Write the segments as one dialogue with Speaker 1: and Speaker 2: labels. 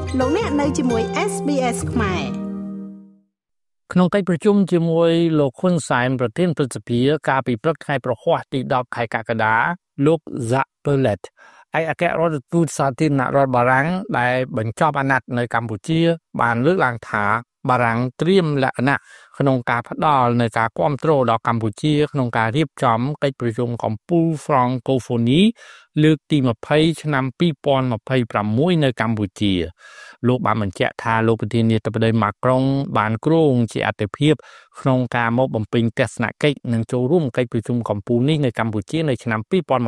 Speaker 1: លោកអ្នកនៅជាមួយ SBS ខ្មែរ
Speaker 2: ក្នុងកិច្ចប្រជុំជាមួយលោកហ៊ុនសែនប្រធានព្រឹទ្ធសភាកាលពីព្រឹកថ្ងៃប្រហ័សទី10ខែកក្កដាលោក Jacques Pellet ឯកអគ្គរដ្ឋទូតសាធារណរដ្ឋបារាំងដែលបញ្ចប់អាណត្តិនៅកម្ពុជាបានលើកឡើងថាបារាំងត្រៀមលក្ខណៈក្នុងការផ្ដល់នូវការគាំទ្រដល់កម្ពុជាក្នុងការរៀបចំកិច្ចប្រជុំកំពូល Francophonie លើកទី20ឆ្នាំ2026នៅកម្ពុជាលោកបានបញ្ជាក់ថាលោកប្រធានាធិបតី Macron បានគ្រោងជាអាទិភាពក្នុងការមកបំពេញទស្សនកិច្ចនិងចូលរួមកិច្ចប្រជុំកំពូលនេះនៅកម្ពុជានៅឆ្នាំ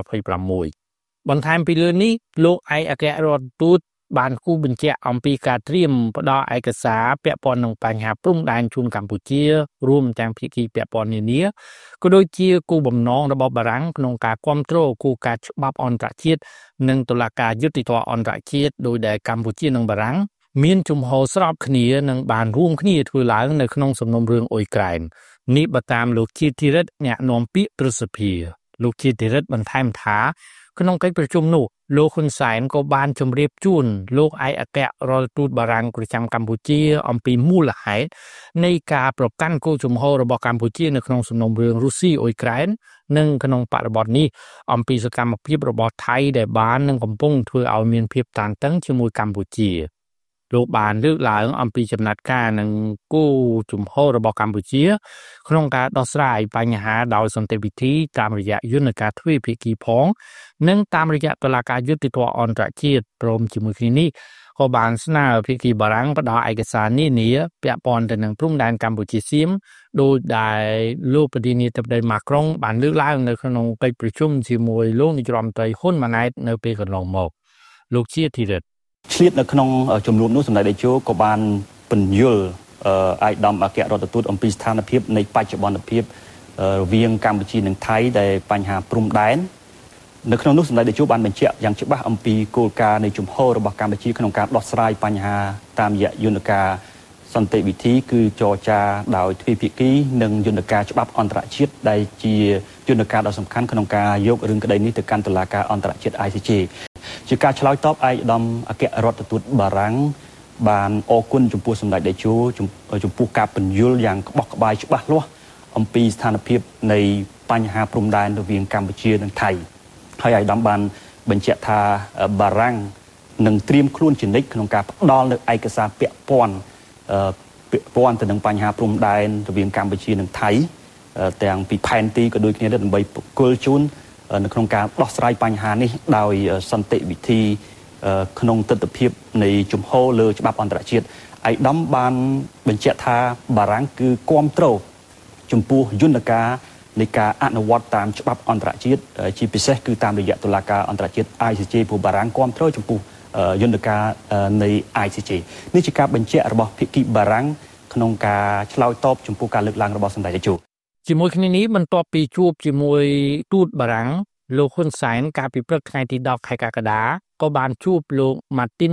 Speaker 2: 2026បន្ថែមពីលើនេះលោកឯកអគ្គរដ្ឋទូតបានគូបញ្ជាក់អំពីការត្រៀមផ្ដល់ឯកសារពាក់ព័ន្ធនឹងបញ្ហាព្រំដែនជូនកម្ពុជារួមទាំងភាគីពាក់ព័ន្ធនានាក៏ដូចជាគោលបំណងរបស់បារាំងក្នុងការគ្រប់គ្រងគោលការណ៍ច្បាប់អន្តរជាតិនិងតុលាការយុត្តិធម៌អន្តរជាតិដោយដែលកម្ពុជានិងបារាំងមានជំហរស្របគ្នានិងបានរួមគ្នាធ្វើឡើងនៅក្នុងសំណុំរឿងអ៊ុយក្រែននេះបើតាមលោកជាធីរិតអ្នកនាំពាក្យព្រឹទ្ធសភាលោកជាធីរិតបន្ថែមថាក្នុងកិច្ចប្រជុំនោះលោកហ៊ុនសែនក៏បានជម្រាបជូនលោកឯកអគ្គរដ្ឋទូតបារាំងប្រចាំកម្ពុជាអំពីមូលហេតុនៃការប្រកាន់គោលជំហររបស់កម្ពុជានៅក្នុងសំណុំរឿងរុស្ស៊ីអ៊ុយក្រែននិងក្នុងបរិបទនេះអំពីសកម្មភាពរបស់ថៃដែលបាននិងកំពុងធ្វើឲ្យមានភាពតានតឹងជាមួយកម្ពុជាលោកបានលើកឡើងអំពីចំណាត់ការនិងគោលជំហររបស់កម្ពុជាក្នុងការដោះស្រាយបញ្ហាដោយសន្តិវិធីតាមរយៈយន្តការទ្វេភាគីផងនិងតាមរយៈតុលាការយុត្តិធម៌អន្តរជាតិព្រមជាមួយគ្នានេះក៏បានស្នើភាគីបារាំងផ្ដល់ឯកសារនានាពាក់ព័ន្ធទៅនឹងព្រំដែនកម្ពុជាសៀមដោយដែលលោកប្រធានាធិបតី Macron បានលើកឡើងនៅក្នុងកិច្ចប្រជុំជាមួយលោកនាយរដ្ឋមន្ត្រីហ៊ុនម៉ាណែតនៅពេលកន្លងមកលោកជាធីរិត
Speaker 3: ឆ្លៀតនៅក្នុងជំនួបនោះសម្ដេចតេជោក៏បានពន្យល់ឯកឧត្តមអគ្គរដ្ឋទូតអំពីស្ថានភាពនៃបច្ចុប្បន្នភាពរវាងកម្ពុជានិងថៃដែលបញ្ហាព្រំដែននៅក្នុងនោះសម្ដេចតេជោបានបញ្ជាក់យ៉ាងច្បាស់អំពីគោលការណ៍នៃជំហររបស់កម្ពុជាក្នុងការដោះស្រាយបញ្ហាតាមរយៈយន្តការសន្តិវិធីគឺចរចាដោយទ្វេភាគីនិងយន្តការច្បាប់អន្តរជាតិដែលជាយន្តការដ៏សំខាន់ក្នុងការយករឿងក្តីនេះទៅកាន់តុលាការអន្តរជាតិ ICJ ជាការឆ្លើយតបឯកឧត្តមអគ្គរដ្ឋទូតបារាំងបានអរគុណចំពោះសម្ដេចតេជោចំពោះការពន្យល់យ៉ាងក្បោះក្បាយច្បាស់លាស់អំពីស្ថានភាពនៃបញ្ហាព្រំដែនរវាងកម្ពុជានិងថៃហើយឯកឧត្តមបានបញ្ជាក់ថាបារាំងនឹងត្រៀមខ្លួនជានិច្ចក្នុងការផ្ដល់នូវឯកសារពាក់ព័ន្ធទៅនឹងបញ្ហាព្រំដែនរវាងកម្ពុជានិងថៃទាំងពីផែនទីក៏ដូចគ្នាដែរដើម្បីប្រគល់ជូននៅក្នុងការដោះស្រាយបញ្ហានេះដោយសន្តិវិធីក្នុងទស្សនវិជ្ជានៃជំហរលើច្បាប់អន្តរជាតិឯកឧត្តមបានបញ្ជាក់ថាបារាំងគឺគាំទ្រចំពោះយន្តការនៃការអនុវត្តតាមច្បាប់អន្តរជាតិជាពិសេសគឺតាមរយៈតុលាការអន្តរជាតិ ICJ ព្រោះបារាំងគាំទ្រចំពោះយន្តការនៃ ICJ នេះជាការបញ្ជាក់របស់ភាគីបារាំងក្នុងការឆ្លើយតបចំពោះការលើកឡើងរបស់សម្ដេចតេជោ
Speaker 2: ជាមួយគ្នានេះបន្ទាប់ពីជួបជាមួយទូតបារាំងលោកហ៊ុនសែនកាលពីព្រឹកថ្ងៃទី10ខែកក្កដាក៏បានជួបលោក Martin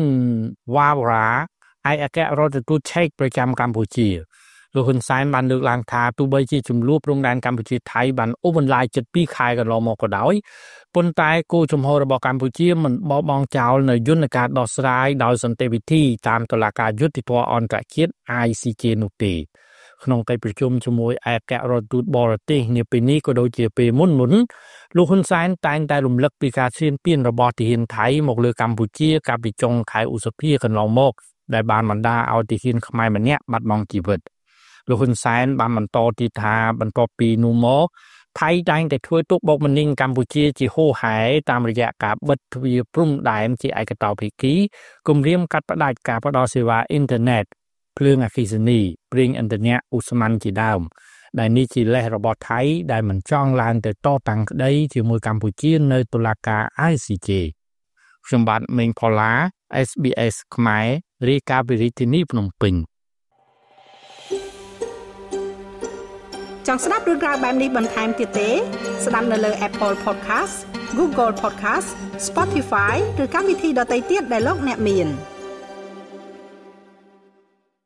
Speaker 2: Wawra ឯកអគ្គរដ្ឋទូតឆែកប្រចាំកម្ពុជាលោកហ៊ុនសែនបានលើកឡើងថាទោះបីជាចំនួនព្រំដែនកម្ពុជាថៃបានអូសបន្លាយជិត2ខែកន្លងមកក៏ដោយប៉ុន្តែគោលជំហររបស់កម្ពុជាមិនបោះបង់ចោលនៅយន្តការដោះស្រាយដោយសន្តិវិធីតាមតុលាការយុត្តិធម៌អន្តរជាតិ ICJ នោះទេក្នុងកិច្ចប្រជុំជាមួយឯកអគ្គរដ្ឋទូតបរទេសនាពេលនេះក៏ដូចជាពេលមុនលោកហ៊ុនសែនតែងតែរំលឹកពីការឈានពានរបស់ទាហានថៃមកលើកម្ពុជាកាលពីចុងខែឧសភាកន្លងមកដែលបានបណ្ដាលឲ្យទាហានខ្មែរម្នាក់បាត់បង់ជីវិតលោកហ៊ុនសែនបានបន្តទៀតថាបន្ទាប់ពីនោះមកថៃតែងតែធ្វើទុកបុកម្នេញកម្ពុជាជាហូរហែតាមរយៈការបិទទ្វារព្រំដែនជាឯកតោភាគីគម្រាមកាត់ផ្តាច់ការផ្តល់សេវាអ៊ីនធឺណិតភ្លើងអគ្គិសនីប្រេងឥន្ធនៈឧស្ម័នជាដើមដែលនេះជាលេសរបស់ថៃដែលមិនចង់ឡើងទៅតតាំងក្តីជាមួយកម្ពុជានៅតុលាការ ICJ ខ្ញុំបាទមេងផល្លា SBS ខ្មែររាយការណ៍ពីរាជធានីភ្នំពេញ
Speaker 1: ចង់ស្ដាប់រឿងរ៉ាវបែបនេះបន្ថែមទៀតទេស្ដាប់នៅលើ Apple Podcast Google Podcast Spotify ឬកម្មវិធីដទៃទៀតដែលលោកអ្នកមាន